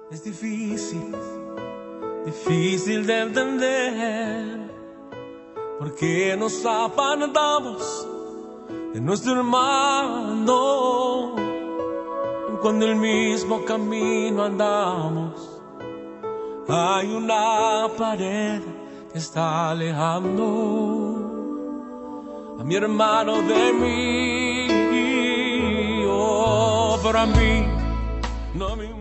Es difícil de entender por qué nos apartamos de nuestro hermano cuando el mismo camino andamos. Hay una pared que está alejando a mi hermano de mí. Oh, para mí no me